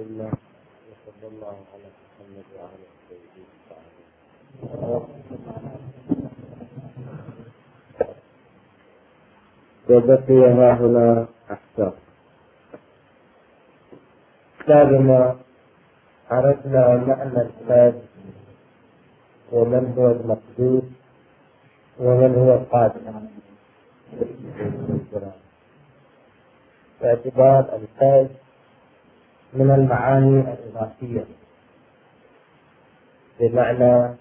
لله وصلى الله على محمد وعلى سيدنا وبقي ها هنا أحكام. بعدما عرفنا معنى الفاز ومن هو المقصود ومن هو القادر باعتبار الفاز من المعاني الإضافية، بمعنى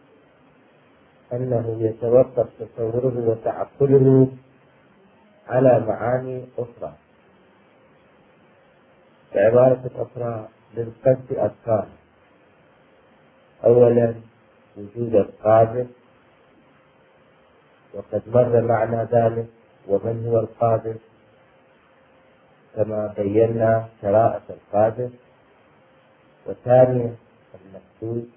أنه يتوقف تصوره وتعقله على معاني أخرى. بعبارة أخرى للقصد أفكار: أولا وجود القادر، وقد مر معنا ذلك ومن هو القادر كما بينا شرائط القادر. وثانيا المقصود،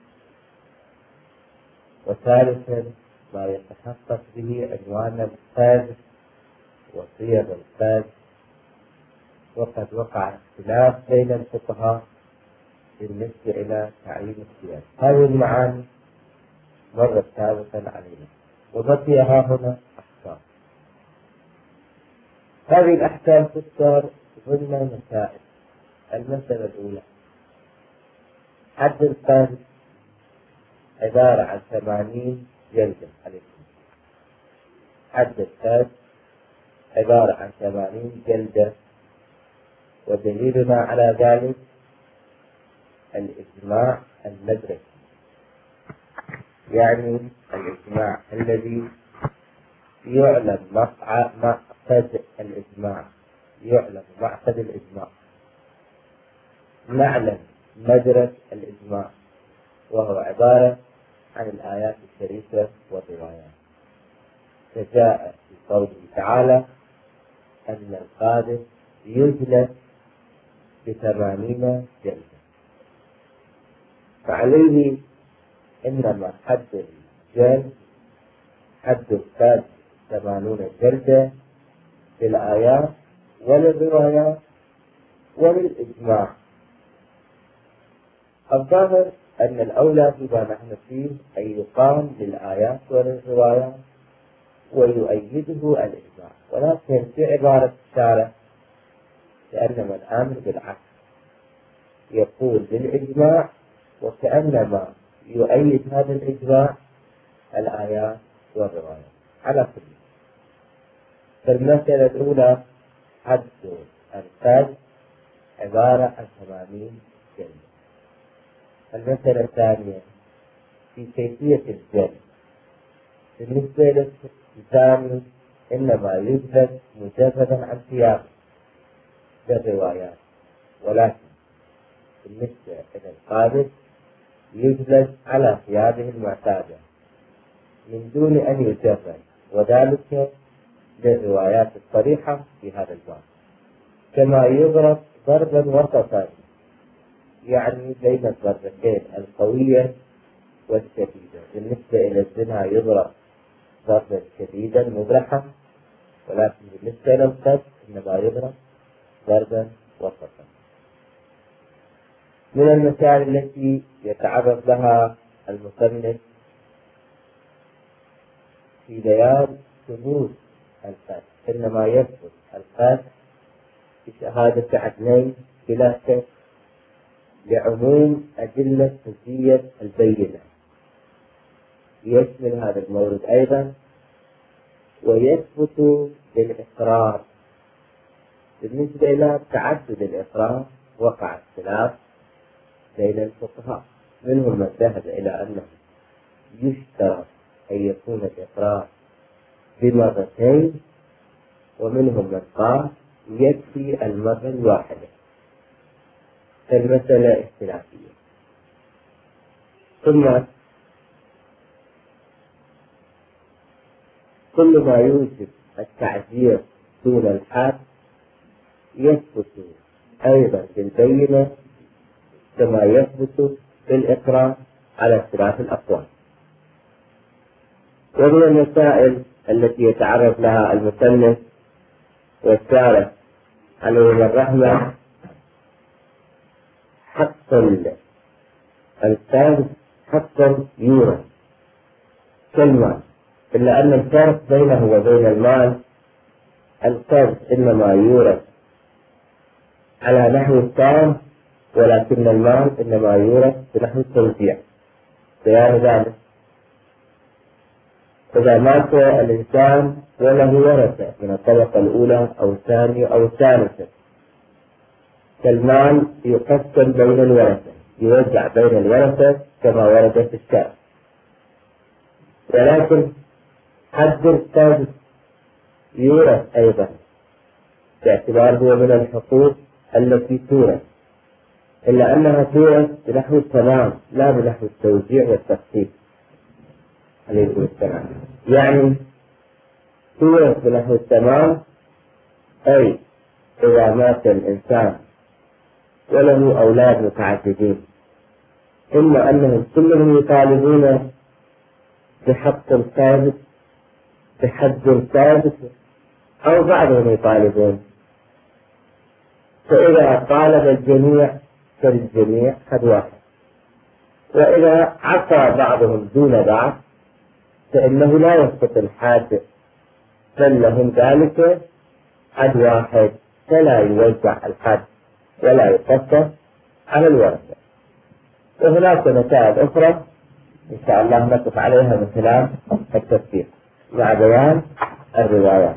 وثالثا ما يتحقق به عنوان الفاز وصيغ الفاز. وقد وقع اختلاف بين الفقهاء بالنسبة إلى تعيين الصيغ. هذه المعاني مرت سابقا علينا، وبقي ها هنا أحكام. هذه الأحكام تذكر ضمن مسائل. المسألة الأولى: حد القذف عبارة عن 80 جلدة. حد القذف عبارة عن 80 جلدة، ودليلنا على ذلك الإجماع المدرسي، يعني الإجماع الذي يعلم مقصد الإجماع، يعلم مقصد الإجماع، نعلم مدرس الإجماع، وهو عبارة عن الآيات الشريفة والروايات. فجاء في قوله تعالى أن القاذف يجلد ب80 جلدة، فعليه إنما حد الجلد حد القذف 80 جلدة للآيات وللروايات وللإجماع. الظاهر أن الأولى فيما نحن فيه أن يقام للآيات وللروايات ويؤيده الإجماع، ولكن في عبارة الشارع كأنما الآمر بالعكس، يقول بالإجماع وكأنما يؤيد هذا الإجماع الآيات والروايات. على كل، فالمسألة الأولى حد القذف عبارة عن 80 جلدة. المسألة الثانية في كيفية الجلد. بالنسبة للثاني إنما يجلد مجردا عن ثيابه بالروايات، ولكن بالنسبة إلى القاذف يجلد على ثيابه المعتادة من دون أن يجرد، وذلك للروايات الصريحة في هذا الباب. كما يضرب ضربا وسطا، يعني بين الضربتين القوية والشديدة. بالنسبة إلى الزنا يضرب ضربا شديدا مبرحا، ولكن بالنسبة إلى القذف إنما يضرب ضربا وسطا. من المسائل التي يتعرض لها المصنف في بيان ثبوت القذف: إنما يثبت القذف بشهادة عدلين بلا شك، لعموم أدلة حجية البينة. يشمل هذا المورد أيضا ويثبت بالإقرار. بالنسبة إلى تعدد الإقرار وقع اختلاف بين الفقهاء، منهم من ذهب إلى أنه يشترط أن يكون الإقرار بمرتين، ومنهم من قال يكفي المرة الواحدة. فالمسألة اختلافية. ثم كل ما يوجب التعزير دون الحد يثبت أيضا بالبينة كما يثبت بالإقرار على اختلاف الأقوال. ومن المسائل التي يتعرض لها المصنف والشارع عليهم الرحمة حق القاذف حق يورث كالمال، إلا أن الفرق بينه وبين المال القاذف إنما يورث على نحو التام، ولكن المال إنما يورث بنحو التوزيع. بيان ذلك إذا مات الإنسان وله ورثة من الطبقة الأولى أو الثانية أو الثالثة، فالمال يقسم بين الورثة، يوزع بين الورثة كما ورد في الشرع. ولكن حد القاذف يورث أيضا باعتبار هو من الحقوق التي تورث، إلا أنها تورث بنحو التمام لا بنحو التوزيع والتقسيم. عليكم السلام. يعني تورث بنحو التمام، أي إذا مات الإنسان وله أولاد متعددين، إما أنهم كلهم يطالبون بحق القاذف بحد القاذف أو بعضهم يطالبون، فإذا طالب الجميع فالجميع حد واحد، وإذا عصى بعضهم دون بعض فإنه لا يسقط الحد، بل لهم ذلك حد واحد، فلا يوزع الحد ولا يقسم على الورثة. وهناك مسائل أخرى إن شاء الله نقف عليها من خلال التفسير مع بيان الروايات.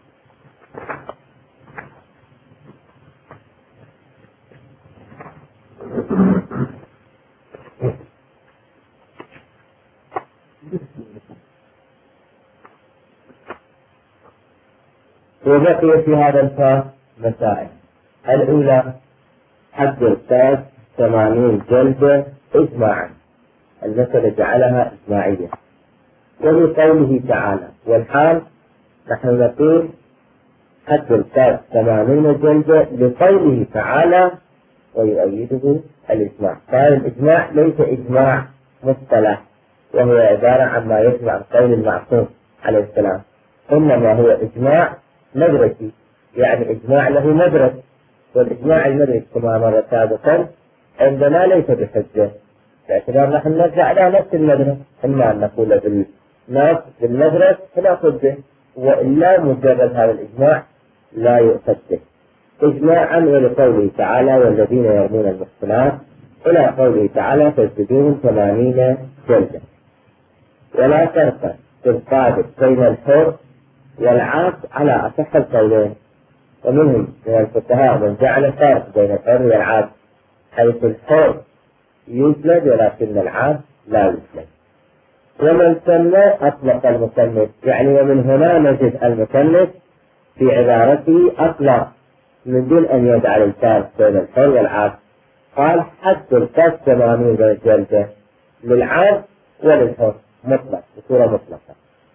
وبقي في هذا الفصل مسائل. الأولى حد القاذف 80 جلدة إجماعا، المسألة جعلها إجماعية، ولقوله تعالى والحال نحن نقول حد القاذف 80 جلدة لقوله تعالى ويؤيده الإجماع. فهذا الإجماع ليس إجماع مصطلح وهو عبارة عن ما يجمع قول المعصوم عليه السلام، إنما هو إجماع مدركي، يعني إجماع له مدرك، والإجماع المدرك كما مر سابقا عندنا ليس بحجة، باعتبار نحن نرجع على نفس المدرك، إما أن نقول بالمدرك فنأخذ به، وإلا مجرد هذا الإجماع لا يؤخذ به إجماعا. ولقوله تعالى والذين يرمون المحصنات إلى قوله تعالى فاجلدوهم 80 جلدة. ولا فرق في القاذف بين الحر والعبد على أصح القولين، ومنهم من الفقهاء من جعل فرق بين الحر والعبد، حيث الحر يجلد ولكن العبد لا يجلد. ومن سمى أطلق المصنف، يعني ومن هنا نجد المصنف في عبارته أطلق من دون أن يجعل الفرق بين الحر والعبد، قال حد القاذف 80 جلدة للعبد وللحر مطلق بصورة مطلقة.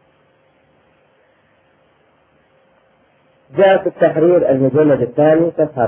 جاء في التحرير المجلد الثاني صفحة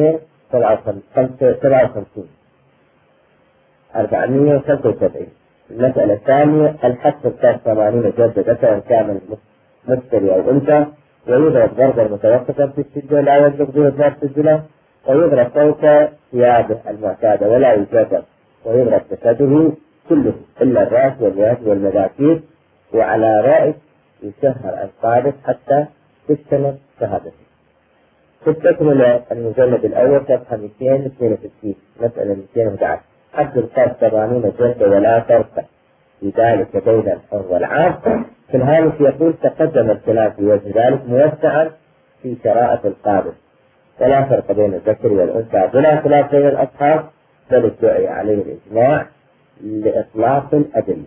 475 المسألة الثانية الحد القاذف 80 جلدة سواء كان مفتري أو أنثى، ويضرب ضربا متوسطا في الشدة لا يبلغ به ضرب السجلة، ويضرب فوق ثيابه المعتادة ولا يجرب، ويضرب جسده كله إلا الرأس واليد والمذاكير، وعلى رأس يشهر القاذف حتى تستمر شهادته. في التكملة المجلد الأول صفحة 262 مسألة 211 حد القاذف 80 جلدة ولا فرق في ذلك بين الحر والعبد. في الهامش يقول تقدم الكلام في وجه ذلك موسعا في شرائط القاذف، ولا فرق بين الذكر والأنثى بلا خلاف بين الأصحاب، بل ادعي عليه الإجماع لإطلاق الأدلة.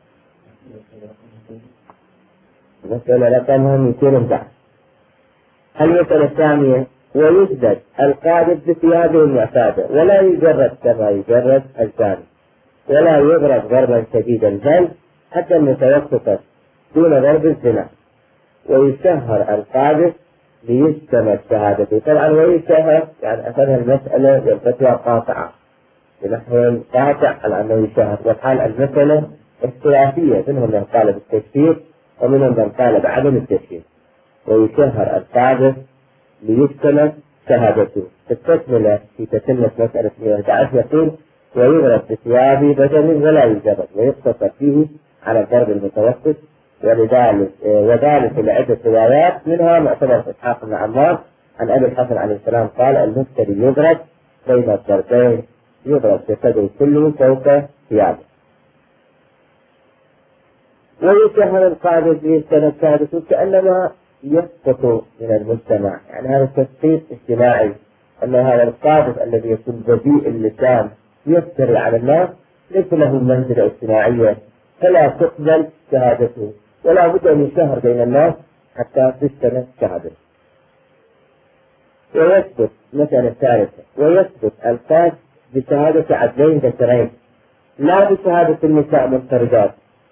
المسألة رقمها 211. المسألة الثانية ويجلد القاذف بثيابه المعتادة ولا يجرد كما يجرد الزاني، ولا يضرب ضربا شديدا بل حتى المتوسطة دون ضرب الزنا، ويشهر القاذف ليجتمع شهادته. طبعا ويشهر يعني أخذها المسألة والفتوى قاطعة بنحو قاطع على أنه يشهر، والحال المسألة اختلافية، منهم من قال بالتشهير ومنهم من قال بعدم التشهير. ويشهر القاذف ليجتمع شهادته. في التكملة في تتمة مسألة 111 يقول: ويضرب بثياب بدن ولا يجرد، ويقتصر فيه على الضرب المتوسط، وذلك لعدة روايات، منها معتبر إسحاق بن عمار عن أبي الحسن عليه السلام قال: المفتري يضرب بين الضربين، يضرب جسده كله فوق ثيابه. ويشهر القاعدة في السنة السادسة كأنما يسقط من المجتمع، يعني هذا تسقيط اجتماعي، أن هذا القاذف الذي يكون بذيء اللسان يفتري على الناس ليس له منزلة اجتماعية، فلا تقبل شهادته، ولا بد أن يشهر بين الناس حتى تستند شهادته. ويثبت مسألة ثالثة: ويثبت القاذف بشهادة عدلين ذكرين، لا بشهادة النساء منفردات.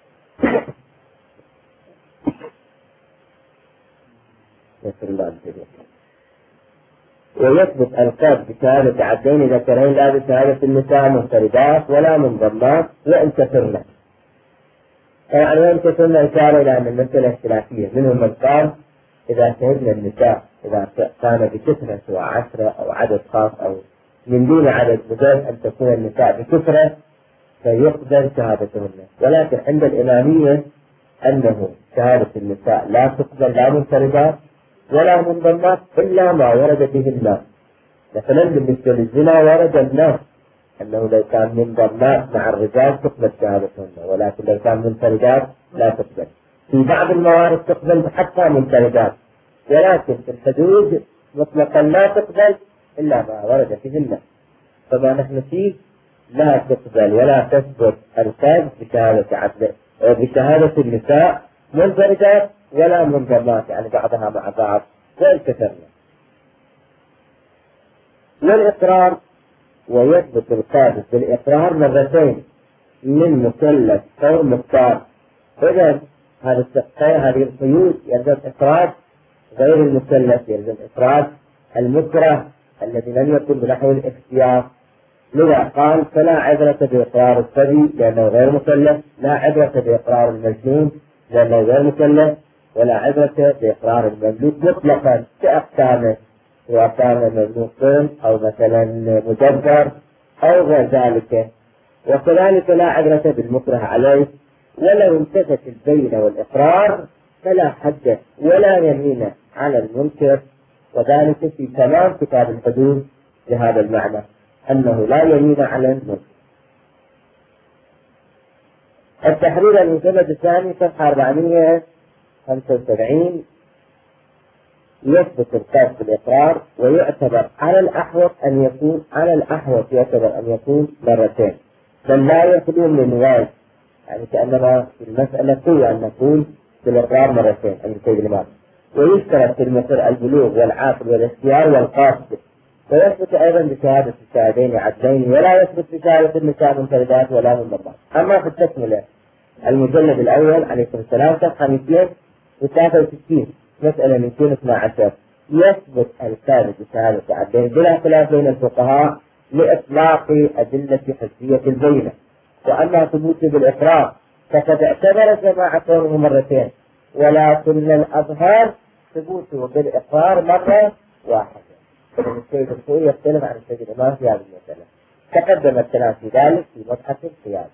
ويثبت القاذف بشهادة عدلين ذكرين، لا بشهادة النساء منفردات ولا منضمات وإن كثرنا. يعني وإن كثرنا إشارة إلى أن المسألة اختلافية، منهم من قال إذا شهدنا النساء إذا كان بكثرة سواء 10 أو عدد خاص أو من دون عدد، مجرد أن تكون النساء بكثرة فيقبل شهادتهن. ولكن عند الإمامية أنه شهادة النساء لا تقبل لا منفردات ولا منضمات إلا ما ورد به الناس. مثلا بالنسبة للزنا ورد الناس أنه لو كان منضمات مع الرجال تقبل شهادتهن، ولكن لو كان منفردات لا تقبل. في بعض الموارد تقبل حتى منفردات، ولكن في الحدود مطلقا لا تقبل إلا ما ورد به الناس. فما نحن فيه لا تقبل ولا تثبت القاذف بشهادة النساء منفردات ولا منضمات، يعني بعضها مع بعض وإن كثرنا. والإقرار: ويثبت القاذف بالإقرار مرتين من مكلف أو مختار. إذن هذه القيود يلزم إخراج غير المكلف، يلزم إخراج المكره الذي لم يكن بنحو الاختيار. لذا قال: فلا عبرة بإقرار الصبي لأنه غير مكلف، لا عبرة بإقرار المجنون لأنه غير مكلف، ولا عبرة بإقرار المملوك مطلقا كأقسامه، سواء كان مملوك أو مثلا مدبر أو غير ذلك. وكذلك لا عبرة بالمكره عليه، ولو انتفت البينة والإقرار فلا حد ولا يمين على المنكر، وذلك في تمام كتاب الحدود بهذا المعنى أنه لا يمين على المنكر. التحرير المجلد الثاني صفحة 475: يثبت القاذف بالإقرار ويعتبر على الأحوط يعتبر أن يكون مرتين، بل لا يخلو من واجب، يعني كأنما في المسألة قوة أن نقول بالإقرار مرتين عند سيد الإمام. ويشترط في المقر البلوغ والعاقل والاختيار والقاصد. ويثبت أيضا بشهادة الشاهدين عدلين، ولا يثبت بشهادة النساء منفردات ولا منضمات. أما في التكملة المجلد الأول عليكم السلام صفحة 263 مسألة 212: يثبت القاذف بشهادة عدلين بلا خلاف بين الفقهاء لإطلاق أدلة حجية البينة. وأما ثبوته بالإقرار فقد اعتبر جماعة كونه مرتين، ولكن الأظهر ثبوته بالإقرار مرة واحدة. السيد الخوي يختلف عن السيد الإمام في هذه المسألة، تقدم الكلام في ذلك في مبحث القيادة.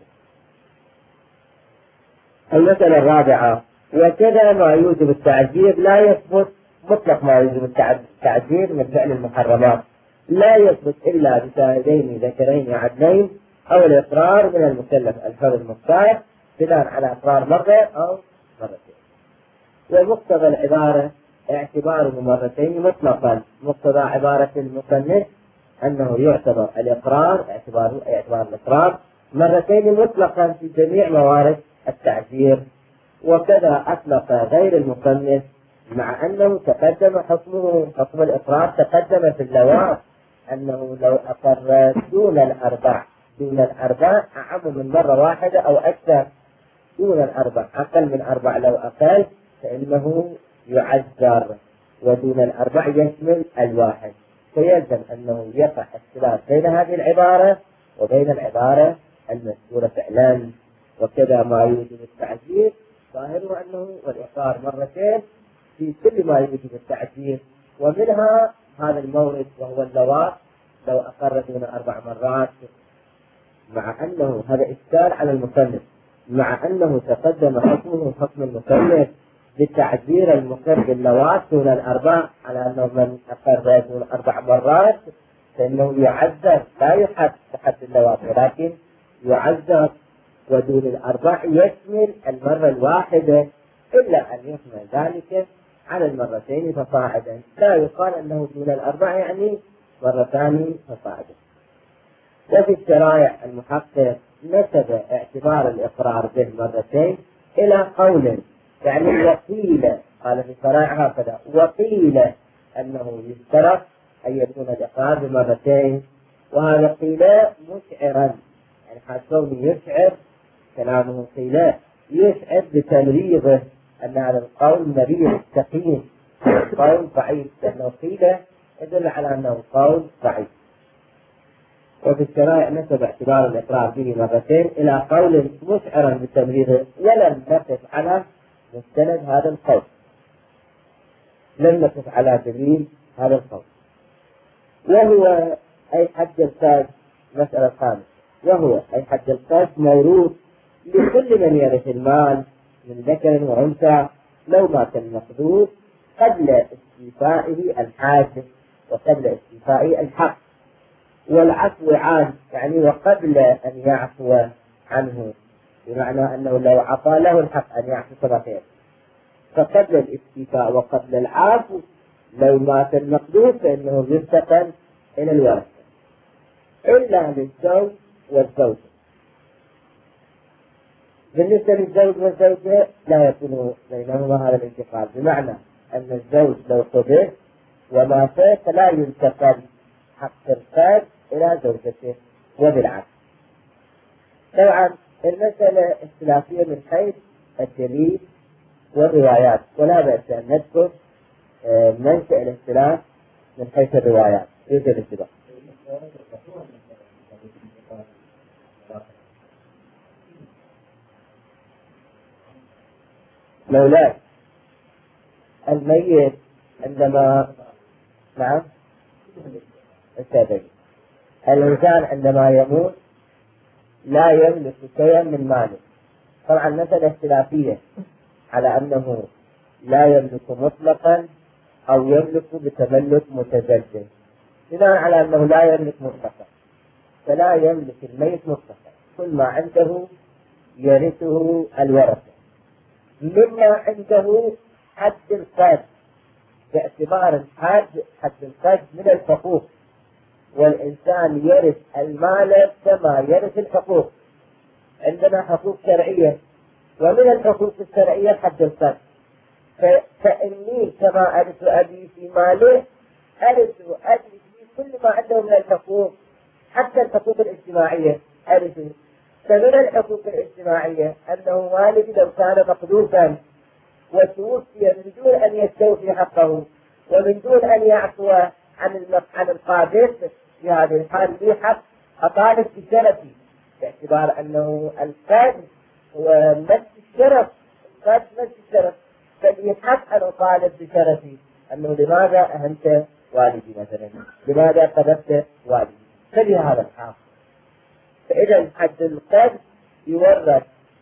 المسألة الرابعة: وكذا ما يوجب التعجير لا يثبت مطلق ما يوجب التعجير من فعل المحرمات، لا يثبت إلا بشاهدين ذكرين عدلين أو الإقرار من المكلف الحر المختار بناء على إقرار مرة أو مرتين. ومقتضى العبارة اعتباره مرتين مطلقا. مقتضى عبارة المصنف أنه يعتبر الإقرار اعتبار الإقرار مرتين مطلقا في جميع موارد التعجير. وكذا أطلق غير المصنف، مع أنه تقدم حكم الإقرار تقدم في اللوائح أنه لو أقر دون الأربع أعم من مرة واحدة أو أكثر، دون الأربع أقل من 4 لو أقل فإنه يعذر، ودون الأربع يشمل الواحد. فيلزم أنه يقع اختلاف بين هذه العبارة وبين العبارة المذكورة فعلا. وكذا ما يوجب التعجير ظاهره أنه والإقرار مرتين في كل ما يوجب التعجير، ومنها هذا المورد وهو اللواط لو أقر دون 4 مرات، مع أنه هذا إشكال على المصنف، مع أنه تقدم حكمه حكم المصنف بتعذير المقر باللواط دون 4 على أنه من أقر دون 4 مرات فإنه يعذر، لا يحد حد اللواط ولكن يعذر، ودون 4 يشمل المرة الواحدة إلا أن يشمل ذلك على المرتين فصاعدا، لا يقال أنه دون 4 يعني مرتان فصاعدا. وفي الشرائع المحقق نسب اعتبار الإقرار به مرتين إلى قول، يعني وقيل، قال في الشرائع هكذا، وقيل أنه يشترط أن يكون الإقرار بمرتين، وهذا قيل مشعرا، يعني حسون يشعر كلامه قيل يشعر بتمريضه أن هذا القول مريض سقيم، قول ضعيف، لأنه قيل يدل على أنه قول ضعيف. وفي الشرائع نسب اعتبار الإقرار به مرتين إلى قول مشعرا بتمريضه، ولم نقف على مستند هذا القول، لم نقف على دليل هذا القول. وهو أي حد القذف، مسألة خامسة، وهو أي حد القذف موروث لكل من يرث المال من ذكر وأنثى لو مات المقذوف قبل استيفائه الحاجة وقبل استيفائه الحق، والعفو عنه يعني وقبل أن يعفو عنه، بمعنى أنه لو عطى له الحق أن يعفو كما خير، فقبل الاستيفاء وقبل العفو لو مات المقذوف فإنه ينتقل إلى الورثة إلا للزوج والزوجة. بالنسبة للزوج والزوجة لا يكون بينهما هذا الانتقال، بمعنى أن الزوج لو قبل ومات فلا ينتقل حق الفرد إلى زوجته وبالعكس. طبعا المسألة اختلافية من حيث الدليل والروايات، ولا بأس أن نذكر منشأ الاختلاف من حيث الروايات. يوجد الاتفاق مولاي الميت عندما نعم الإنسان عندما يموت لا يملك شيئا من ماله. طبعا مسألة اختلافية على أنه لا يملك مطلقا أو يملك بتملك متجدد. بناء على أنه لا يملك مطلقا فلا يملك الميت مطلقا، كل ما عنده يرثه الورثة، مما عنده حد القذف باعتبار حد القذف من الحقوق، والإنسان يرث المال كما يرث الحقوق. عندنا حقوق شرعية، ومن الحقوق الشرعية حد القذف، فإني كما أرث أبي في ماله أرث أبي في كل ما عنده من الحقوق، حتى الحقوق الاجتماعية أرثه. فمن الحقوق الاجتماعية أنه والدي لو كان مقذوفا وتوفي من دون أن يستوفي حقه ومن دون أن يعفو عن القاذف، في هذه الحال لي حق أطالب بشرفي، باعتبار أنه القذف هو مس الشرف، القذف مس الشرف، فلي حق أن أطالب بشرفي، أنه لماذا أهنت والدي مثلا، لماذا قذفت والدي، فلهذا الحال. فإذا حد القذف يورث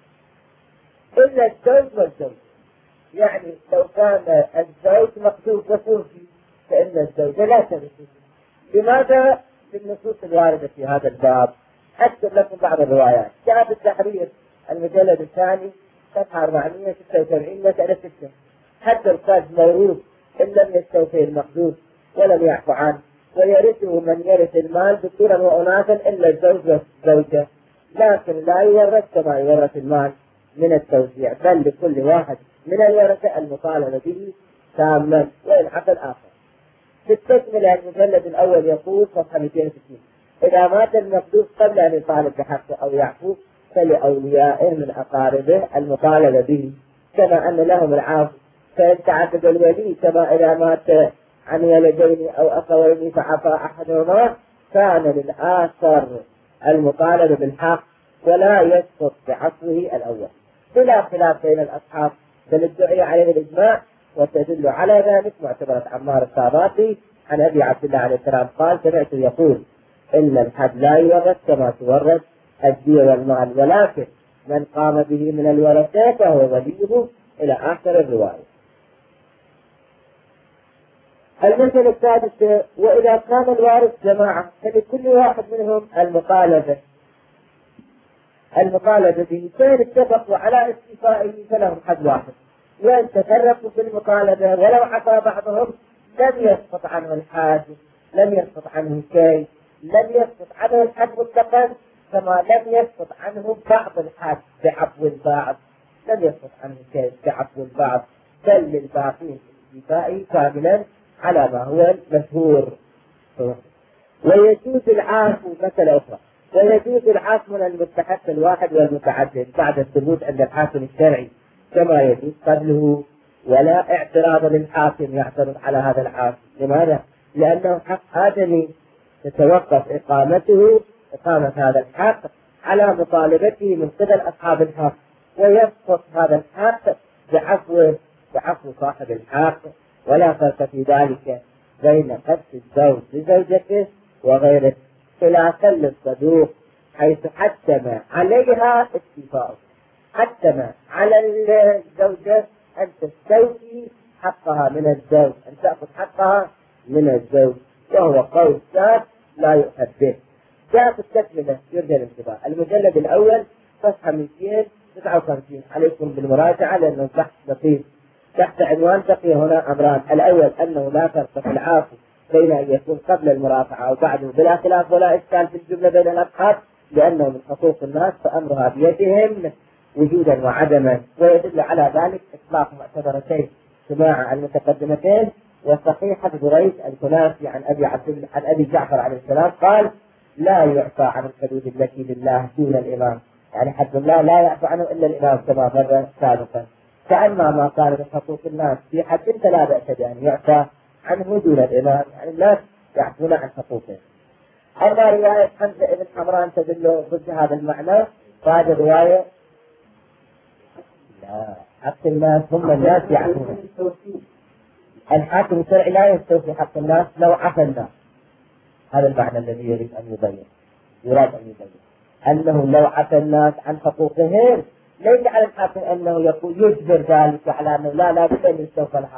إلا الزوج والزوج، يعني لو كان الزوج مقذوف وتوفي فإن الزوجة لا ترثه. لماذا؟ بالنصوص الواردة في هذا الباب. أكتب لكم بعض الروايات. جاء بالتحرير المجلد الثاني صفحة 476 مسألة 6، حد القذف موروث إن لم يستوفي المقذوف ولم يعفو عنه، ويرثه من يرث المال ذكورا وأناثا إلا الزوج والزوجة، لكن لا يورث كما يورث المال من التوزيع، بل لكل واحد من الورثة المطالبة به تاما وإن عفى الآخر. في التكملة المجلد الأول يقول صفحة 260: إذا مات المقذوف قبل أن يطالب بحقه أو يعفو فلأوليائه من أقاربه المطالبة به، كما أن لهم العفو، فإن تعدد الولي كما إذا مات عن ولدين أو أخوين فعفى أحدهما كان للآخر المطالبة بالحق ولا يسقط بعفوه الأول، بلا خلاف بين الأصحاب، بل ادعي عليه الإجماع، وتدل على ذلك معتبرة عمار الصاباتي عن أبي عبد الله عليه السلام قال سمعت يقول إن الحد لا يورث كما تورث الدية والمال، ولكن من قام به من الورثة فهو وليه، إلى آخر الرواية. المثل السادس: وإذا كان الوارث جماعة فلكل واحد منهم المطالبة به، فإن اتفقوا على استيفائه فلهم حد واحد، وإن تفرقوا في المطالبة ولو عفا بعضهم لم يسقط عنه الحاج، لم يسقط عنه شيء، لم يسقط عنه الحد مطلقا كما لم يسقط عنه بعض الحاج بعفو البعض، لم يسقط عنه شيء بعفو البعض، بل للباقين استيفائه كاملا على ما هو المشهور. ويجوز العفو مثل أخرى، ويجوز العفو من المستحق الواحد والمتعدد بعد الثبوت عند الحاكم الشرعي كما يجوز قبله، ولا اعتراض للحاكم يعترض على هذا العفو. لماذا؟ لأنه حق آدمي تتوقف إقامة هذا الحق على مطالبته من قبل أصحاب الحق، ويسقط هذا الحق بعفو صاحب الحق، ولا فرق في ذلك بين قتل الزوج لزوجته وغيره، خلافا للصدوق حيث حتم عليها استيفاءه، حتم على الزوجة أن تستوفي حقها من الزوج، أن تأخذ حقها من الزوج، وهو قول ثابت لا يؤخذ به. جاء في التكملة يرجى الانتباه المجلد الأول صفحة 259، عليكم بالمراجعة لأنه بحث لطيف تحت عنوان بقي هنا أمران: الأول أنه لا فرق في العافو بين أن يكون قبل المرافعة أو بعده بلا خلاف ولا إشكال في الجملة بين الأصحاب، لأنه من حقوق الناس فأمرها بيدهم وجودا وعدما، ويدل على ذلك إطلاق معتبرتين سماع المتقدمتين وصحيحة بريد الكنافي عن أبي جعفر عليه السلام قال: لا يعفى عن الحدود التي لله دون الإمام، يعني حد الله لا يعفى عنه إلا الإمام كما مر سابقا. فأما ما قال من حقوق الناس في حد فلا بأس بأن يعفى عنه دون الإمام، يعني الناس يعفون عن حقوقه. أما رواية حمزة بن حمران تدل ضد هذا المعنى، فهذه رواية لا، حق الناس هم الناس يعفون. الحاكم الشرعي لا يستوفي حق الناس لو عفى الناس، هذا المعنى الذي يراد أن يبين أنه لو عفى الناس عن حقوقهم ليس على الحاكم أنه يقول يجبر ذلك على أنه لا بد أن يستوفى الحق،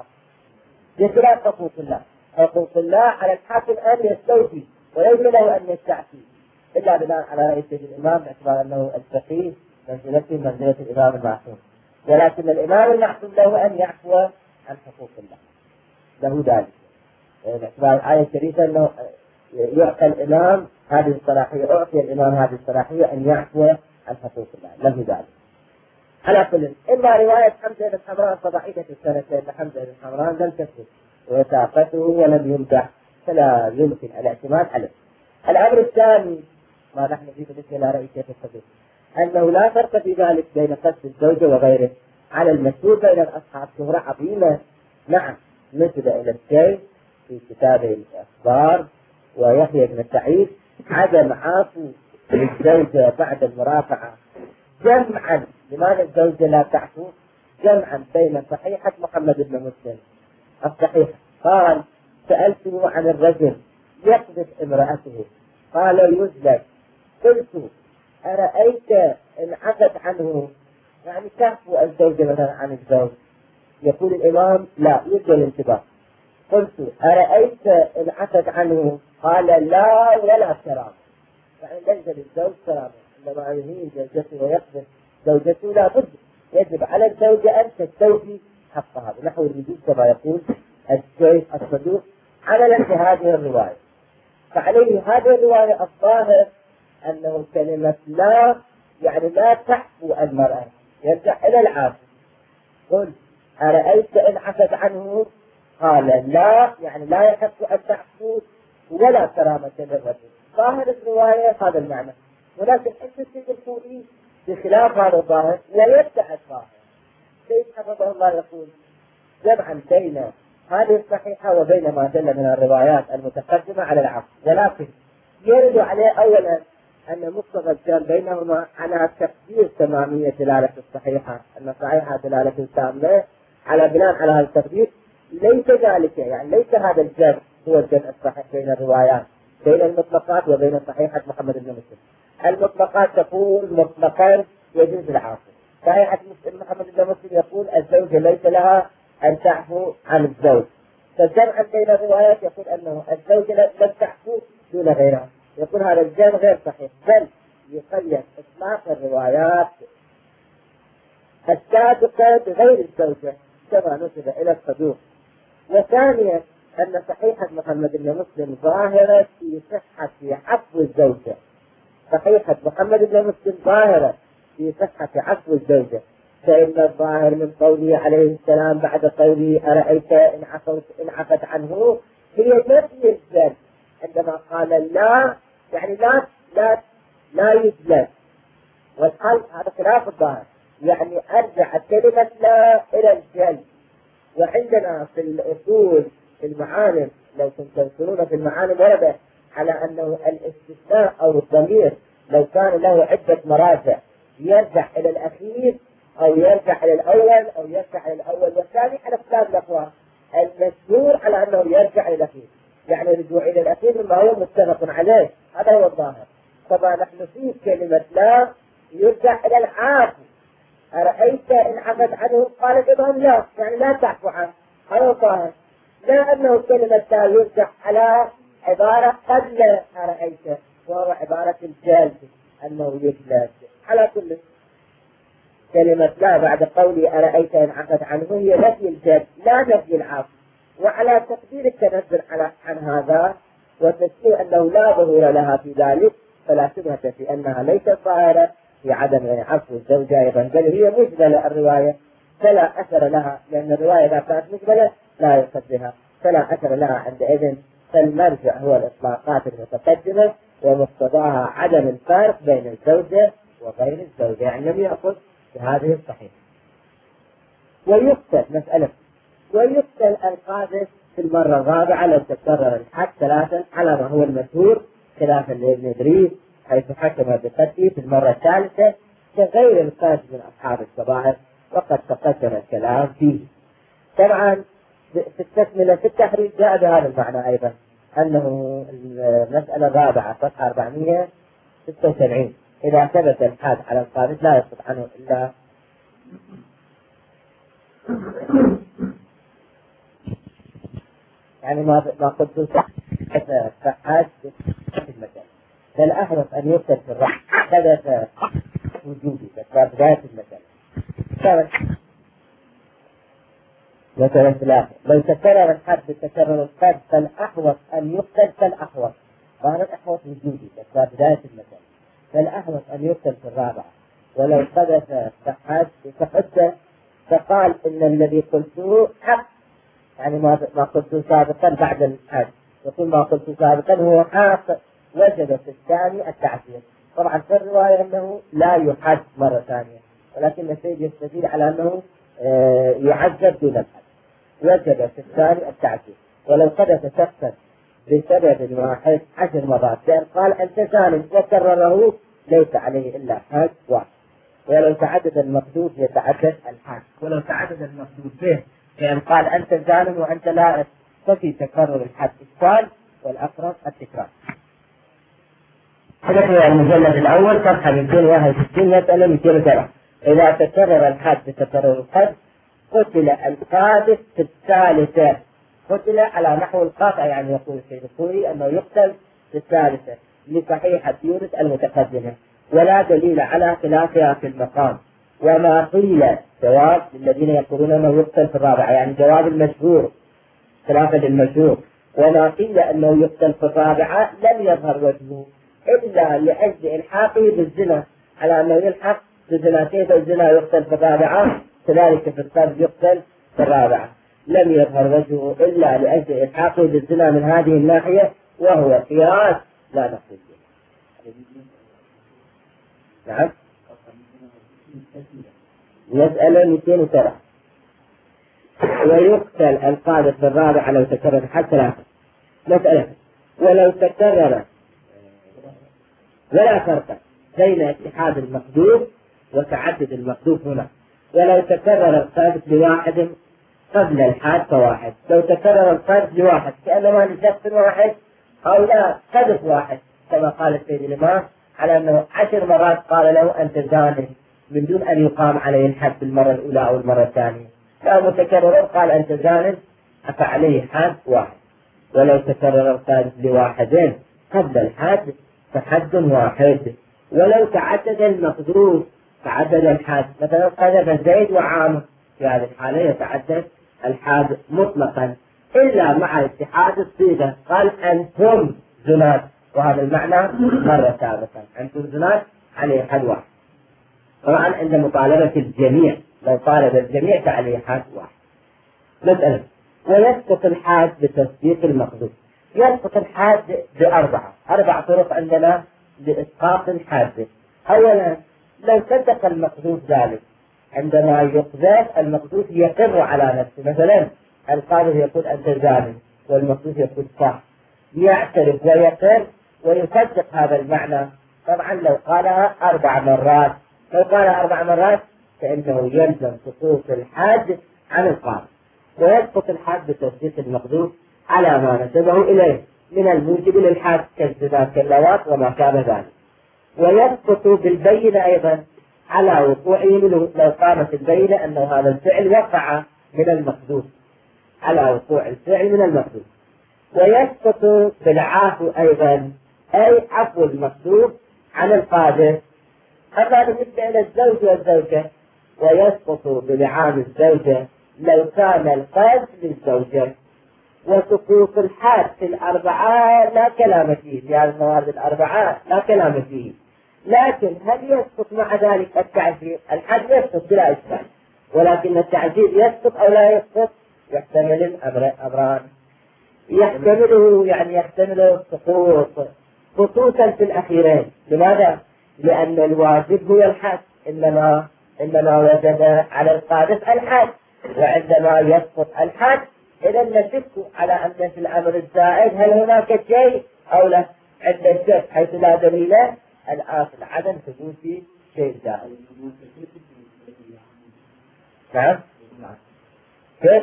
بخلاف حقوق الله. حقوق الله على الحاكم أن يستوفي وليس له أن يستعفي إلا بناء على رأي سيد الإمام باعتبار أنه الفقيه منزلته منزلة الإمام المعصوم، ولكن الإمام المعصوم له أن يعفو عن حقوق الله، له ذلك باعتبار الآية الشريفة أنه يعطى الإمام هذه الصلاحية، أعطي الإمام هذه الصلاحية أن يعفو عن حقوق الله، له ذلك. على كل، إما رواية حمزة بن حمران فضعيفة السنة لأن حمزة بن حمران لم تثبت وثاقته ولم يمدح، فلا يمكن الاعتماد عليه. الأمر الثاني ما نحن فيه بالنسبة إلى رأي شيخ الصديق أنه لا فرق في ذلك بين قتل الزوجة وغيره على المشهور بين الأصحاب شهرة عظيمة. نعم، نسب إلى الشيخ في كتابه الأخبار ويحيى بن سعيد عدم عفو للزوجة بعد المرافعة جمعا. لماذا الزوجة لا تعفو؟ جمعا بين صحيحة محمد بن مسلم الصحيح قال: سألته عن الرجل يقذف امرأته قال يزلج، قلت أرأيت إن عفت عنه، يعني تعفو الزوجة مثلا عن الزوج؟ يقول الإمام لا، يرجى الانتباه. قلت أرأيت إن عفت عنه؟ قال لا ولا كرامة، يعني ليس للزوج كرامة عندما يهين زوجته ويقذف زوجته، لا بد يجب على الزوجة أن تستوفي حقها بنحو الوجود كما يقول الشيخ الصدوق على نفس هذه الرواية. فعليه هذه الرواية الظاهر أنه كلمة لا يعني لا تعفو المرأة، يرجع إلى العافو. قل أرأيت إن عفت عنه؟ قال لا، يعني لا يحق أن تعفو ولا كرامة للرجل. ظاهر الرواية هذا المعنى، ولكن أنت تقول بخلاف هذا الظاهر ويبدأ الظاهر. سيد حفظه الله يقول جمعا بين هذه الصحيحة وبين ما دل من الروايات المتقدمة على العفو، ولكن يرد عليه أولا أن مقتضى الكلام بينهما على تقدير تمامية دلالة الصحيحة، أن الصحيحة دلالة تامة على بناء على هذا التقدير، ليس ذلك يعني ليس هذا الجمع هو الجمع الصحيح بين الروايات، بين المطلقات وبين صحيحة محمد بن مسلم. المطلقات تقول مطلقا يجوز العفو، صحيحة محمد بن مسلم يقول الزوجة ليس لها أن تعفو عن الزوج. فالجمع بين الروايات يقول أنه الزوجة لم تعفو دون غيرها، يقول هذا الجمع غير صحيح، بل يقيد إطلاق الروايات السابقة بغير الزوجة كما نسب إلى الصدوق. وثانيا أن صحيحة محمد بن مسلم ظاهرة في صحة عفو الزوجة، صحيحة محمد بن مسلم ظاهرة في صحة عفو الزوجة، فإن الظاهر من قوله عليه السلام بعد قوله أرأيت إن عفت عنه هي نفي الجلد، عندما قال لا يعني لا يجلد، والحل هذا خلاف الظاهر، يعني أرجع كلمة لا إلى الجلد. وعندنا في الأصول في المعاني لو كنتم تنظرون في المعاني ورد على أنه الاستثناء أو الضمير لو كان له عدة مراجع يرجع إلى الأخير أو يرجع إلى الأول أو يرجع إلى الأول والثاني على اختلاف الأقوال. المشهور على أنه يرجع إلى الأخير، يعني رجوع إلى الأخير مما هو متفق عليه، هذا هو الظاهر. طبعا نحن في كلمة لا يرجع إلى العافو، أرأيت إن عفت عنه قال إبهم لا يعني لا تعفو عنه، هذا الظاهر. لا أنه كلمة لا يرجع على عبارة قبل أرأيت وهو عبارة الجلد أنه يجلد. على كل كلمة لا بعد قولي أرأيت إن عفت عنه هي نفي الجلد لا نفي العفو. وعلى تقدير التنزل عن هذا وتسوء أنه لا ظهور لها في ذلك فلا شبهة في أنها ليست ظاهرة في عدم عفو الزوجة أيضا، بل هي مجملة الرواية فلا أثر لها، لأن الرواية إذا كانت مجملة لا يقصد بها فلا أثر لها عندئذ. فالمرجع هو الإطلاقات المتقدمة ومقتضاها عدم الفارق بين الزوجة وغير الزوجة، يعني لم يأخذ بهذه الصحيح. ويقتل مسألة ويقتل القاذف في المرة الرابعة لو تكرر الحد ثلاثا على ما هو المشهور خلافا لابن إدريس حيث حكم بقتله في المرة الثالثة كغير القاذف من أصحاب الكبائر، وقد تقدم الكلام فيه. طبعا في التكملة في التحرير جاء بهذا المعنى أيضا أنه المسألة الرابعة صفحة 476 إذا ثبت الحاد على القاذف لا يسقط عنه إلا يعني ما قلت فحاد في المكان، فالأحرص أن يكتب في الرحم حدث وجودي في بداية المكان. مثلا في الآخر لو تكرر الحد بتكرر القد فالأحوط أن يكتب كالأحوط، وهذا الأحوط وجودي في بداية المكان، فالأحوط أن يكتب في الرابعة. ولو حدث فحد فحدث فقال إن الذي قلته حق، يعني ما قلته سابقا بعد الحد، يقول ما قلته سابقا هو حق، وجد في الثاني التعزير. طبعا في الرواية أنه لا يحد مرة ثانية، ولكن السيد يستدل على أنه يعذب دون الحد، وجد في الثاني التعزير. ولو حدث شخصا بسبب واحد 10 مرات لأن قال أنت ظالم وكرره ليس عليه إلا حد واحد. ولو تعدد المقصود يتعدد الحد، ولو تعدد المقصود به لأن قال أنت ظالم وأنت لا ففي تكرر الحد إشكال، والأقرب التكرار. هذا هو المجلد الأول صفحة 261 مسألة 207. إذا تكرر الحد بتكرر الحد قتل القاذف في الثالثة، قتل على نحو القاطع، يعني يقول السيد الخوئي أنه يقتل في الثالثة لصحيحة يونس المتقدمة، ولا دليل على خلافها في المقام. وما قيل جواب للذين يقولون أنه يقتل في الرابعة، يعني جواب المشهور خلافا للمشهور. وما قيل أنه يقتل في الرابعة لم يظهر وجهه إلا لأجل إلحاقه بالزنا، على أنه يلحق بالزنا. كيف الزنا يقتل في الرابعة كذلك في القذف يقتل في الرابعة، لم يظهر وجهه إلا لأجل إلحاقه بالزنا من هذه الناحية، وهو قياس لا نقصد به. نعم. مسألة 207. ويقتل القاذف في الرابعة لو تكرر حتى 3. مسألة ولو تكرر ولا فرق بين اتحاد المقذوف وتعدد المقذوف هنا. ولو تكرر القاذف لواحد قبل الحاد فواحد. لو تكرر القذف لواحد كأنما لشخص واحد أو لا قذف واحد، كما قال السيد الإمام على أنه 10 مرات قال له أنت زاني من دون أن يقام عليه الحد بالمرة الأولى أو المرة الثانية. لو متكرر قال أنت زان فعليه حد واحد. ولو تكرر القذف لواحدين قبل الحد فحد واحد. ولو تعدد المقذوف تعدد الحد، مثلا قذف زيد وعامر، في هذه الحالة يتعدد الحد مطلقا إلا مع اتحاد الصيغة. قال أنتم زنات، وهذا المعنى مرة سابقا، أنتم زنات عليه حد واحد. طبعا عند مطالبة الجميع، لو طالب الجميع فعليه حد واحد. مسألة. ويسقط الحاد بتصديق المقذوف. يسقط الحاد ب4 طرق عندنا لإسقاط الحاد. أولا لو صدق المقذوف ذلك، عندما يقذف المقذوف يقر على نفسه، مثلا القاذف يقول أنت زاني والمقذوف يقول صح، يعترف ويقر ويصدق هذا المعنى. طبعا لو قالها 4 مرات، لو قالها 4 مرات فإنه يلزم سقوط الحاد عن القاذف. ويسقط الحاد بتصديق المقذوف على ما نسبه إليه من الموجب للحاد كالزنا كاللواط وما شابه ذلك. ويسقط بالبينة أيضا على وقوعه منه، لو قامت البينة أنه هذا الفعل وقع من المقذوف، على وقوع الفعل من المقذوف. ويسقط بالعافو أيضا، أي عفو المقذوف عن القاذف. أما بالنسبة إلى الزوج والزوجة، ويسقط بلعان الزوجة لو كان القذف للزوجة. وسقوط الحاد في 4 لا كلام فيه، في هذه الموارد 4 لا كلام فيه. لكن هل يسقط مع ذلك التعزير؟ الحد يسقط بلا إشكال، ولكن التعزير يسقط أو لا يسقط يحتمل الأمران. يحتمل السقوط خصوصا في الأخيرين. لماذا؟ لأن الواجب هو الحد، إنما وجد على القاذف الحد، وعندما يسقط الحد إذا نشك على أن في الأمر الزائد هل هناك شيء أو لا. عند الشك حيث لا دليل الآخر عدم ثبوت شيء زائد. نعم كيف؟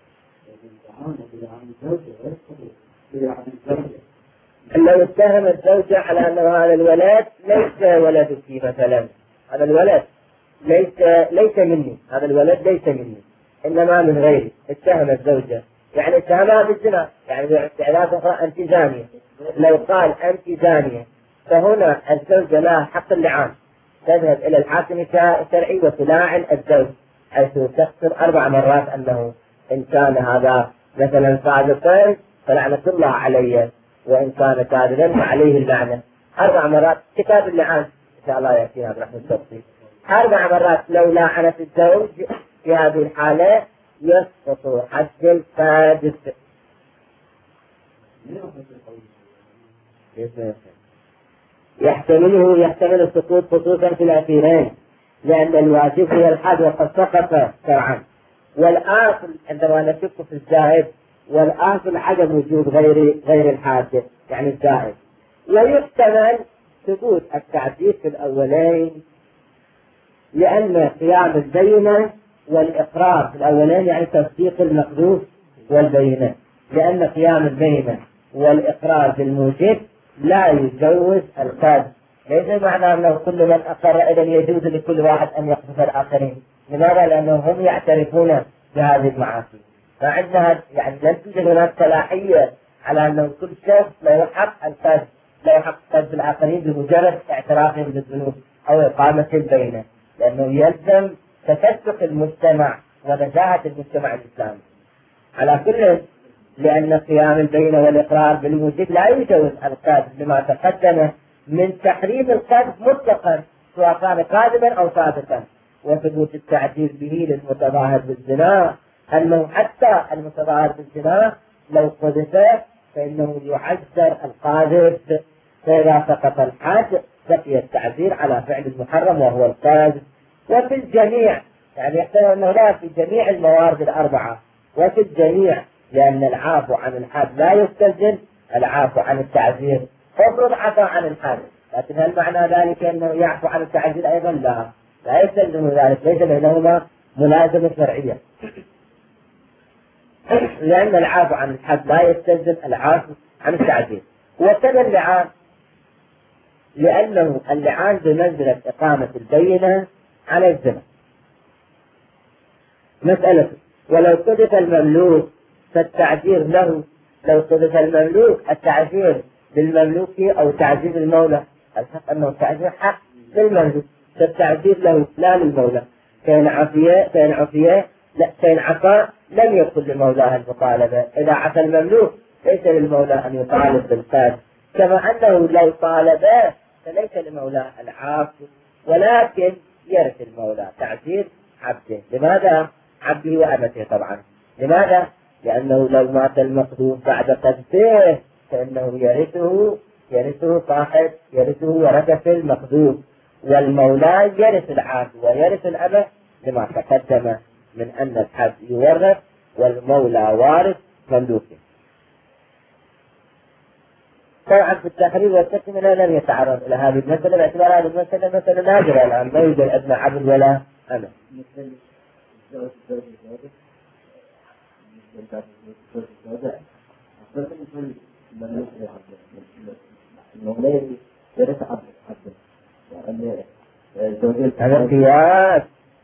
لو اتهم الزوجة على أن هذا الولد ليس ولدك مثلا، هذا الولد ليس مني، هذا الولد ليس مني إنما من غيري، اتهم الزوجة يعني اتهمها بالزنا، يعني باعتراف أخرى أنت زانية. لو قال أنت زانية فهنا الزوجة لها حق اللعان، تذهب إلى الحاكم الشرعي وتلاعن الزوج، حيث تخسر 4 مرات أنه إن كان هذا مثلا صادقا فلعنة الله علي، وإن كان كاذبا فعليه اللعنة. 4 مرات كتاب اللعان إن شاء الله يأتينا برحمة التفصيل. 4 مرات لو لاعنت الزوج في هذه الحالة يسقط حد القاذف. يحتمل السقوط خصوصا في الأخيرين، لأن الواجب هو الحد وقد سقط شرعا. والآخر عندما نشك في الزائد، والآخر عدم وجود غير الحادث يعني الزائد. ويحتمل ثبوت التعديل في الأولين، لأن قيام البينة والإقرار في الأولين يعني تصديق المقذوف والبينة، لأن قيام البينة والإقرار بالموجب لا يجوز القذف. ليس معنى أنه كل من أقر إذا يجوز لكل واحد أن يقذف الآخرين. لماذا؟ لأنهم هم يعترفون بهذه المعاصي، فعندها يعني لن توجد هناك صلاحية على أنه كل شخص له حق القذف، له حق قذف الآخرين بمجرد اعترافهم بالذنوب أو إقامة البينة، لأنه يلزم تفتق المجتمع ونزاهة المجتمع الإسلامي. على كل، لأن قيام البينة والإقرار بالوجود لا يجوز القذف لما تقدم من تحريم القذف مطلقا سواء كان كاذبا أو صادقا، وثبوت التعديل به للمتظاهر بالزنا، أنه حتى المتظاهر بالزنا لو قذف فإنه يعذر القاذف، فإذا سقط الحد بقي التعذير على فعل المحرم وهو القذف. وفي الجميع يعني يحتمل أنه لا في جميع الموارد 4، وفي الجميع، لأن العفو عن الحد لا يستلزم العفو عن التعذير. افرض عفى عن الحد، لكن هل معنى ذلك أنه يعفو عن التعذير أيضا؟ لا يستلزم ذلك، ليس بينهما ملازمة شرعية. لأن العفو عن الحد لا يستلزم العفو عن التعزير. وكذا اللعان، لأنه اللعان بمنزلة إقامة البينة على الزنا. مسألة: ولو قذف المملوك فالتعزير له، لو قذف المملوك التعزير للمملوك أو تعزير المولى، الحق أنه التعزير حق للمملوك فالتعزير له لا للمولى. كان عفا لم يكن لمولاه المطالبة. إذا عفا المملوك ليس للمولى أن يطالب بالقذف، كما أنه لو طالبه فليس لمولاه العفو، ولكن يرث المولى تعزير عبده. لماذا؟ عبده وأمته طبعا. لماذا؟ لأنه لو مات المقذوف بعد قذفه فإنه يرثه ورثة المقذوف، والمولى يرث العبد ويرث الأمة، لما تقدم من أن الحد يورث والمولى وارث مملوكه. طبعا في التحرير والتكملة لم يتعرض إلى هذه المسألة، باعتبار هذه المسألة مسألة نادرة الآن، لا يوجد أدنى عبد ولا أمة. هذا قياس.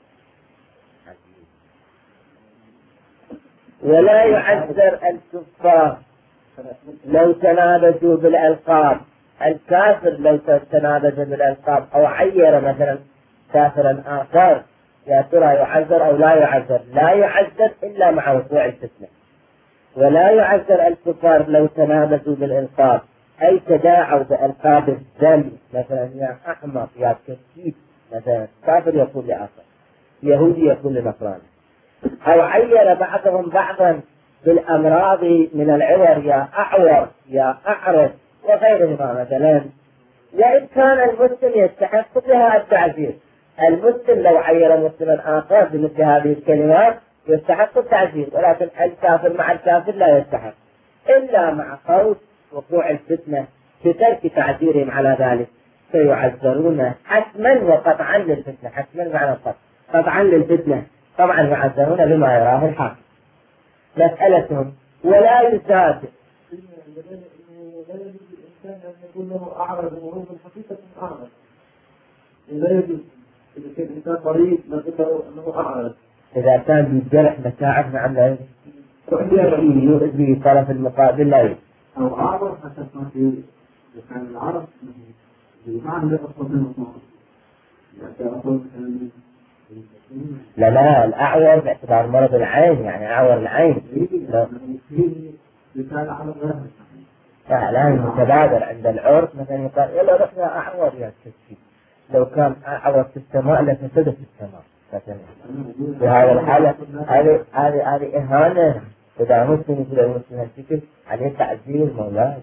ولا يعذر الكفار لو تنابزوا بالألقاب. الكافر لو تنابز بالألقاب أو عير مثلا كافرا آخر، يا ترى يعذر أو لا يعذر؟ لا يعذر إلا مع وقوع الفتنة. ولا يعذر الكفار لو تنابزوا بالألقاب، أي تداعوا بألقاب الذم، مثلا يا أحمق يا كتيب، مثلا كافر يقول لآخر، يهودي يقول لنصراني. أو عير بعضهم بعضا بالأمراض من العور، يا أعور يا أعرج وغيرهما مثلا. وإن كان المسلم يستحق بها التعزير، المسلم لو عير مسلما آخر بمثل هذه الكلمات يستحق التعزير، ولكن الكافر مع الكافر لا يستحق إلا مع خوف وقوع الفتنة بترك تعزيرهم على ذلك، فيعذرون حتما وقطعا للفتنة. حتما معنى قطعا للفتنة، طبعا يعذرون بما يراه الحاكم. مسألتهم: ولا يزاد. لا يجوز الإنسان أن يكون له أعرض وهو في الحقيقة أعرض. لا يجوز إذا كان الإنسان مريض نقول له أنه أعرض. إذا كان بالجرح متاعب مع لا يؤذي طرف المقابل لا يؤذي. أو أعرض حتى في كان العرض بمعنى لا الأعور باعتبار مرض العين، يعني أعور العين. لا متبادر عند العرف، مثلا يقال يلا رحنا أعور يا كتفي، لو كان أعور في السماء لفسدت السماء. في هذا الحالة هذه إهانة. إذا مسلم يقول المسلم الفكر عليه تعزير مولاي،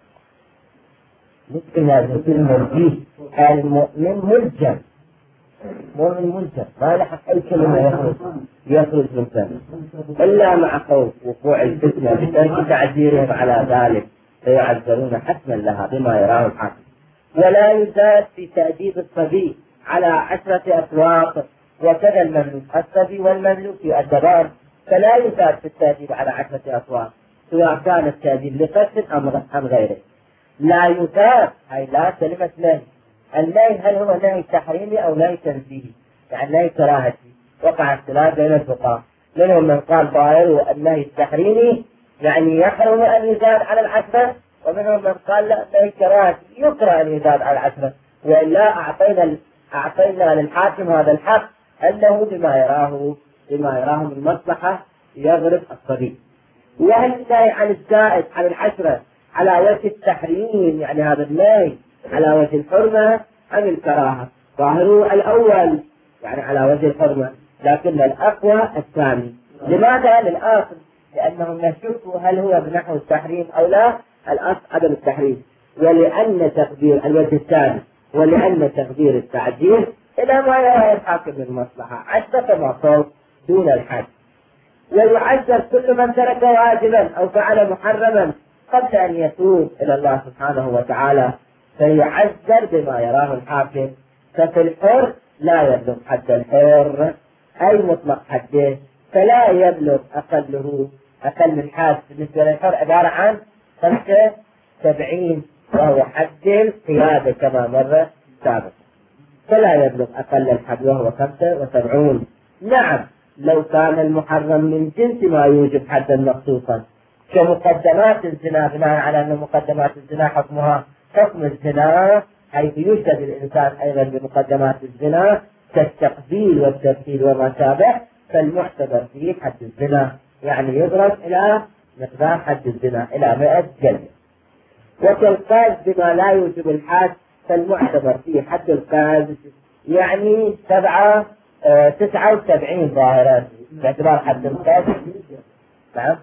مسلم هذا المرجيه. المؤمن ملجم، مؤمن ملجم ما لحق أي كلمة يخرج من فمه إلا مع خوف وقوع الفتنة بترك تعزيرهم على ذلك، فيعذرون حتما لها بما يراه الحاكم. ولا يزاد في تأديب الصبي على 10 أسواق، وكذا المملوك. الصبي والمملوك يؤدبان، فلا يزاد في التأديب على 10 أسواق، سواء كان التأديب لقتل أم غيره. لا يزاد أي لا كلمة نهي. النهي هل هو نهي تحريمي أو نهي تنزيهي؟ يعني نهي كراهتي. وقع اختلاف بين الفقهاء، منهم من قال ظاهره النهي التحريمي يعني يحرم أن يزاد على 10، ومنهم من قال لا نهي كراهتي يكره أن يزاد على 10. وإلا أعطينا للحاكم هذا الحق أنه بما يراه من مصلحة يغرب الصبي. وهل النهي عن الزائد عن 10 على وجه التحريم، يعني هذا النهي على وجه الحرمة أم الكراهة؟ ظاهره الأول يعني على وجه الحرمة، لكن الأقوى الثاني. لماذا؟ للآخر لأنهم يشكوا هل هو بنحو التحريم أو لا، الأصل عدم التحريم، ولأن تقدير الوجه الثاني، ولأن تقدير التعجيل إلى ما يرى الحاكم من مصلحة 10 كما فوق دون الحد. ويعذر كل من ترك واجبا أو فعل محرما قبل أن يتوب إلى الله سبحانه وتعالى، فيعذر بما يراه الحاكم. ففي الحر لا يبلغ حد الحر أي مطلق حده، فلا يبلغ أقله أقل الحاد بالنسبة للحر عبارة عن 75 وهو حد القيادة كما مر سابقا، فلا يبلغ أقل الحد وهو 75. نعم لو كان المحرم من جنس ما يوجب حدا مخصوصا كمقدمات الزنا، بناء على أن مقدمات الزنا حكمها حكم الزنا، حيث يشهد الإنسان أيضا بمقدمات الزنا كالتقبيل والتمثيل وما شابه، فالمعتبر فيه حد الزنا، يعني يضرب إلى مقدار حد الزنا إلى 100 جلدة. وكالقاذف بما لا يوجب الحد فالمعتبر فيه حد القاذف يعني 79 ظاهرات باعتبار حد القاذف. نعم.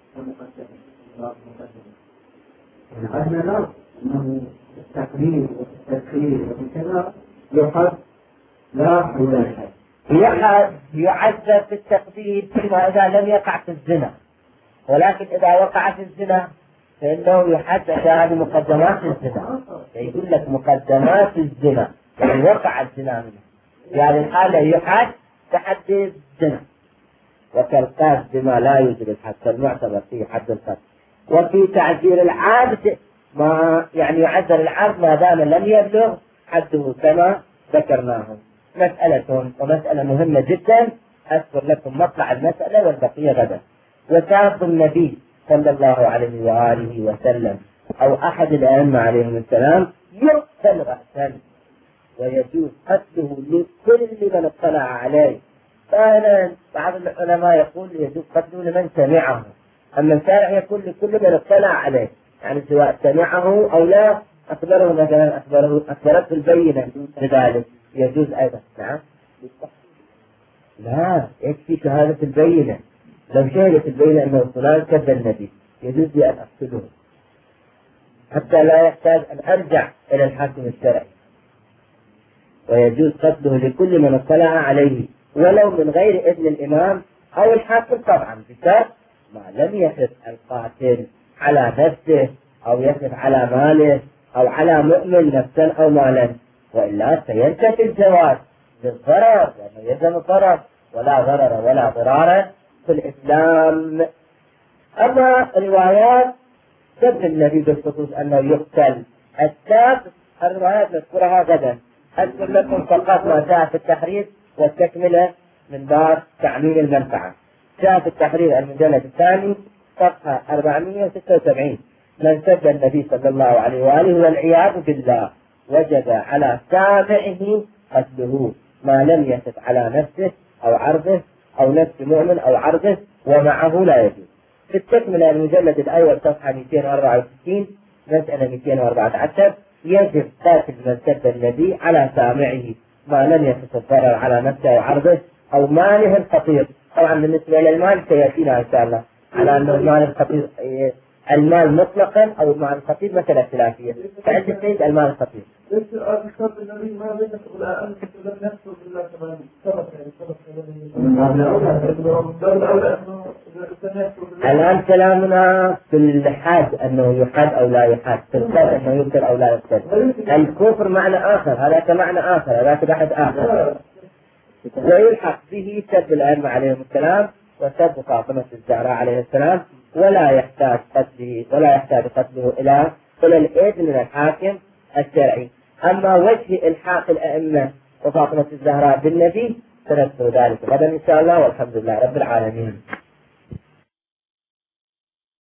عندنا نص أنه التقليل والتدخيل وكذا يحد لا ولا شيء. يعذب في التقبيل فيما إذا لم يقع في الزنا، ولكن إذا وقع في الزنا فإنه يحد هذه مقدمات الزنا، يقول لك مقدمات الزنا يعني وقع الزنا منه، يعني الحالة يحد تحد الزنا. وكالقاذف بما لا يوجب الحد فالمعتبر فيه حد القذف. وفي تعزير العبد ما يعني يعذر العبد ما دام لم يبلغ حده كما ذكرناه. مسألة ومسألة مهمة جدا، أذكر لكم مطلع المسألة والبقية غدا. وساب النبي صلى الله عليه وآله وسلم أو أحد الأئمة عليهم السلام يقتل رأسا، ويجوز قتله لكل من اطلع عليه. فأنا بعض العلماء يقول يجوز قتله لمن سمعه، أما الشارع يقول لكل من اطلع عليه، يعني سواء سمعه أو لا، أخبره مثلا أخبرته البينة بذلك يجوز أيضا. نعم. لا يكفي شهادة البينة، لو شهدت البينة أنه فلان كذب النبي يجوز لي أن أقتله حتى لا يحتاج أن أرجع إلى الحاكم الشرعي. ويجوز قتله لكل من اطلع عليه ولو من غير إذن الإمام أو الحاكم، طبعا بشرط ما لم يثب القاتل على نفسه أو يثب على ماله أو على مؤمن نفسا أو مالا، وإلا سينتفي الجواز بالضرر، لأنه يلزم الضرر، ولا ضرر ولا ضرار في الإسلام. أما روايات سب النبي بالخصوص أنه يقتل الساب، الروايات نذكرها غدا. أذكر لكم فقط ما جاء في التحرير والتكملة من باب تعميم المنفعة. جاء في التحرير المجلد الثاني صفحة 476: من سب النبي صلى الله عليه وآله والعياذ بالله وجب على سامعه قتله ما لم يثب على نفسه أو عرضه أو نفس مؤمن أو عرضه ومعه لا يجوز. في التكملة المجلد الأول صفحة 264 مسألة 214: يجب قاتل من سب النبي على سامعه ما لم يثب الضرر على نفسه أو عرضه أو ماله الخطير. طبعا بالنسبة إلى المال سيأتينا إن شاء الله على أن المال الخطير المال مطلقا أو المال الخطير مسألة خلافية، فعند السيد المال الخطير. الآن كلامنا في الحد أنه يحد أو لا يحد، في القتل أنه يقتل أو لا يقتل. الكفر معنى آخر، هذا كمعنى آخر، هذا كبحث آخر. ويلحق به سب الأئمة عليهم السلام وسب فاطمة الزهراء عليه السلام، ولا يحتاج قتله إلى الإذن من الحاكم الشرعي. أما وجه إلحاق الأئمة وفاطمة الزهراء بالنبي سنذكر ذلك غدا إن شاء الله، والحمد لله رب العالمين.